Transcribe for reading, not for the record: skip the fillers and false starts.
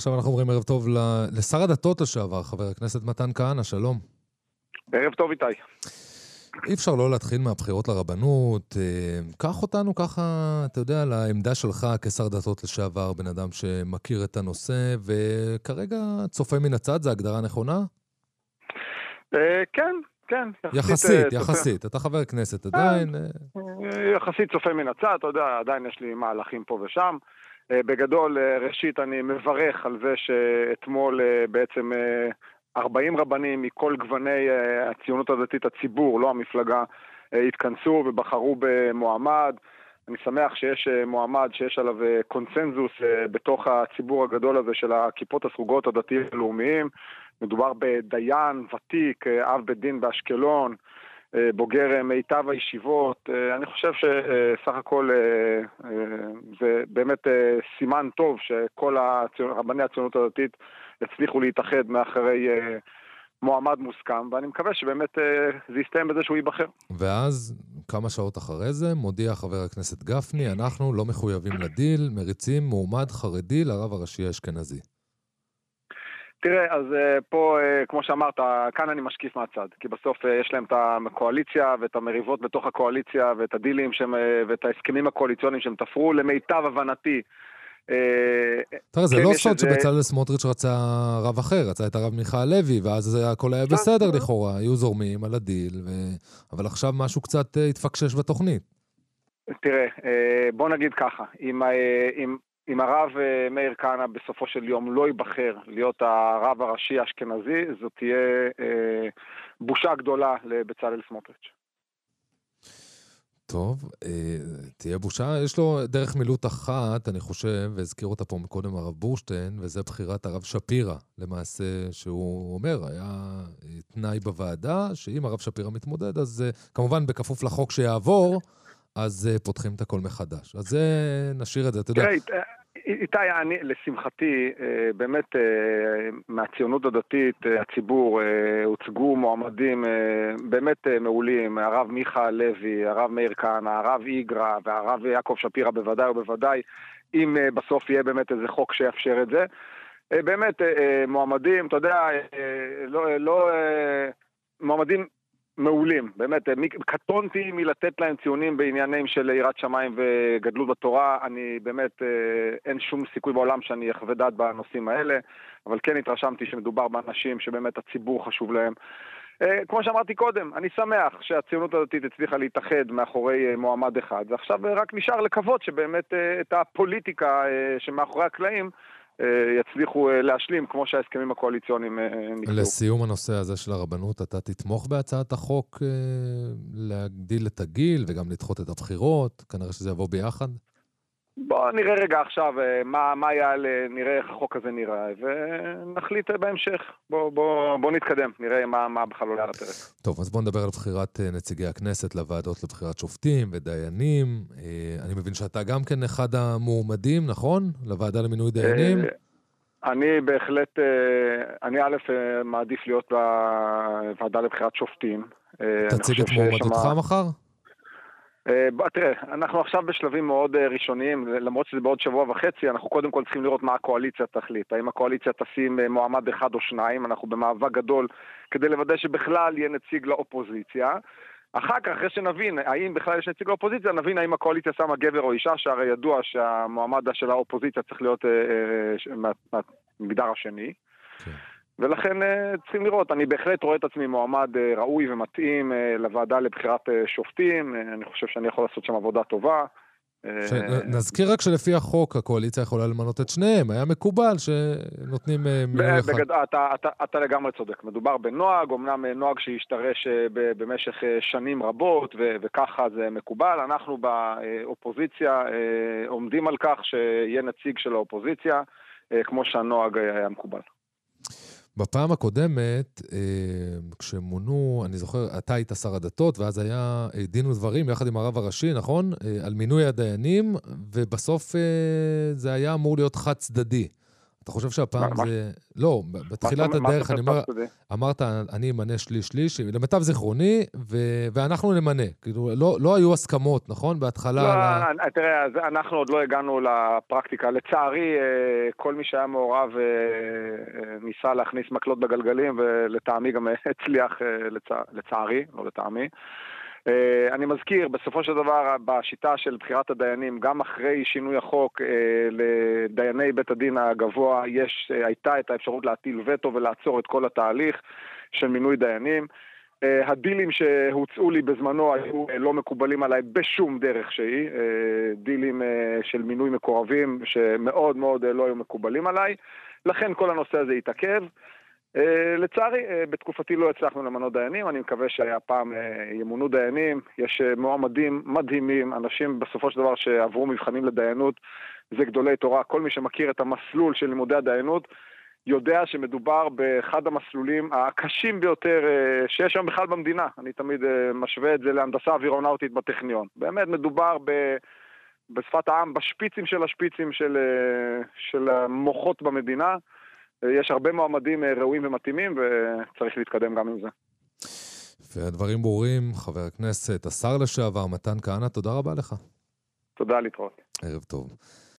עכשיו אנחנו אומרים ערב טוב לשר הדתות לשעבר, חבר הכנסת מתן כהנא, שלום. ערב טוב איתי. אי אפשר לא להתחיל מהבחירות לרבנות, קח אותנו ככה, אתה יודע, לעמדה שלך כשר דתות לשעבר, בן אדם שמכיר את הנושא, וכרגע צופה מן הצד, זה הגדרה נכונה? כן, כן. יחסית, אתה חבר כנסת עדיין. יחסית צופה מן הצד, אתה יודע, עדיין יש לי מהלכים פה ושם. בגדול, ראשית אני מברך על זה שאתמול בעצם 40 רבנים מכל גווני הציונות הדתית, הציבור, לא המפלגה, התכנסו ובחרו במועמד. אני שמח שיש מועמד שיש עליו קונצנזוס בתוך הציבור הגדול הזה של הכיפות הסרוגות הדתיים הלאומיים. מדובר בדיין ותיק, אב בית דין באשקלון, בוגר מיטב הישיבות. אני חושב שסך הכל זה באמת סימן טוב שכל רבני הציונות הדתית הצליחו להתאחד מאחרי מועמד מוסכם, ואני מקווה שבאמת זה יסתיים בזה שהוא ייבחר. ואז כמה שעות אחרי זה מודיע חבר הכנסת גפני, אנחנו לא מחויבים לדיל, מריצים מועמד חרדי לרב הראשי האשכנזי. תראה, אז פה, כמו שאמרת, כאן אני משקיף מהצד, כי בסוף יש להם את הקואליציה ואת המריבות בתוך הקואליציה ואת הדילים ואת ההסכמים הקואליציוניים שהם תפרו למיטב הבנתי. תראה, זה לא סוד שבצלאל סמוטריץ' רצה רב אחר, רצה את הרב מיכה הלוי, ואז הכל היה בסדר לכאורה, היו זורמים על הדיל, אבל עכשיו משהו קצת התפקשש בתוכנית. תראה, בוא נגיד ככה, אם הרב מאיר כהנא בסופו של יום לא ייבחר להיות הרב הראשי האשכנזי, זו תהיה בושה גדולה לבצלאל סמוטריץ'. טוב, תהיה בושה. יש לו דרך מילוט אחת, אני חושב, והזכיר אותה פה מקודם הרב בורשטיין, וזה בחירת הרב שפירא, למעשה, שהוא אומר, היה תנאי בוועדה, שאם הרב שפירא מתמודד, אז כמובן בכפוף לחוק שיעבור, אז פותחים את הכל מחדש. אז זה נשאיר את זה, אתה יודע. איתי, לשמחתי, באמת מהציונות הדתית, הציבור, הוצגו מועמדים באמת מעולים, הרב מיכה הלוי, הרב מאיר כהנא, הרב איגרא והרב יעקב שפירא בוודאי ובוודאי, אם בסוף יהיה באמת איזה חוק שיאפשר את זה. באמת מועמדים, אתה יודע, לא מועמדים מעולים, באמת, קטונתי מלתת להם ציונים בעניינים של יראת שמיים וגדלות בתורה, אני באמת, אין שום סיכוי בעולם שאני אחווה דעת בנושאים האלה, אבל כן התרשמתי שמדובר באנשים שבאמת הציבור חשוב להם. כמו שאמרתי קודם, אני שמח שהציונות הדתית הצליחה להתאחד מאחורי מועמד אחד, ועכשיו רק נשאר לקוות שבאמת את הפוליטיקה שמאחורי הקלעים, יצליחו להשלים, כמו שההסכמים הקואליציוניים נקבעו. לסיום הנושא הזה של הרבנות, אתה תתמוך בהצעת החוק להגדיל את הגיל וגם לדחות את הבחירות? כנראה שזה יבוא ביחד? בוא נראה רגע עכשיו מה יעלה, נראה איך החוק הזה נראה, ונחליט בהמשך. בוא נתקדם, נראה מה בכלל עולה על הפרק. טוב, אז בוא נדבר על בחירת נציגי הכנסת לוועדות לבחירת שופטים ודיינים. אני מבין שאתה גם כן אחד המועמדים, נכון? לוועדה למינוי דיינים? אני בהחלט, אני א' מעדיף להיות בוועדה לבחירת שופטים. תציג את מועמדותך מחר? תראה, אנחנו עכשיו בשלבים מאוד ראשוניים, למרות שזה בעוד שבוע וחצי, אנחנו קודם כל צריכים לראות מה הקואליציה תחליט. האם הקואליציה תשים מועמד אחד או שניים, אנחנו במאבק גדול כדי לוודא שבכלל יהיה נציג לאופוזיציה. אחר כך, אחרי שנבין האם בכלל יש נציג לאופוזיציה, נבין האם הקואליציה שמה גבר או אישה, שהרי ידוע שהמועמד של האופוזיציה צריך להיות מהמגדר השני. כן. ולכן צריכים לראות, אני בהחלט רואה את עצמי מועמד ראוי ומתאים לוועדה לבחירת שופטים, אני חושב שאני יכול לעשות שם עבודה טובה. נזכיר רק שלפי החוק הקואליציה יכולה למנות את שניהם, היה מקובל שנותנים מינוי אחד. אתה לגמרי צודק, מדובר בנוהג, אמנם נוהג שהשתרש במשך שנים רבות וככה זה מקובל, אנחנו באופוזיציה עומדים על כך שיהיה נציג של האופוזיציה, כמו שהנוהג היה מקובל. בפעם הקודמת, כשמונו, אני זוכר, אתה היית שר הדתות, ואז היה דין ודברים יחד עם הרב הראשי, נכון? על מינוי הדיינים, ובסוף זה היה אמור להיות חד צדדי. אתה חושב שהפעם זה... לא, בתחילת הדרך אני אומר, אמרת, אני אמנה שליש, למיטב זיכרוני, ואנחנו נמנה. כאילו, לא היו הסכמות, נכון? בהתחלה... לא, תראה, אנחנו עוד לא הגענו לפרקטיקה. לצערי, כל מי שהיה מעורב ניסה להכניס מקלות בגלגלים, ולטעמי גם הצליח, לצערי, לא לטעמי. אני מזכיר, בסופו של דבר, בשיטה של בחירת הדיינים, גם אחרי שינוי החוק לדייני בית הדין הגבוה, הייתה את האפשרות להטיל וטו ולעצור את כל התהליך של מינוי דיינים. הדילים שהוצאו לי בזמנו היו לא מקובלים עליי בשום דרך שהיא, דילים של מינוי מקורבים שמאוד מאוד לא היו מקובלים עליי, לכן כל הנושא הזה יתעכב. לצערי, בתקופתי לא הצלחנו למנות דיינים, אני מקווה שהפעם ימונו דיינים, יש מועמדים מדהימים, אנשים בסופו של דבר שעברו מבחנים לדיינות, זה גדולי תורה, כל מי שמכיר את המסלול של לימודי הדיינות, יודע שמדובר באחד המסלולים הקשים ביותר שיש שם בכלל במדינה, אני תמיד משווה את זה להנדסה אווירונאוטית בטכניון, באמת מדובר בשפת העם, בשפיצים של השפיצים של המוחות במדינה, יש הרבה מועמדים ראויים ומתאימים, וצריך להתקדם גם עם זה. והדברים ברורים, חבר הכנסת, השר לשעבר, מתן כהנא, תודה רבה לך. תודה, להתראות. ערב טוב.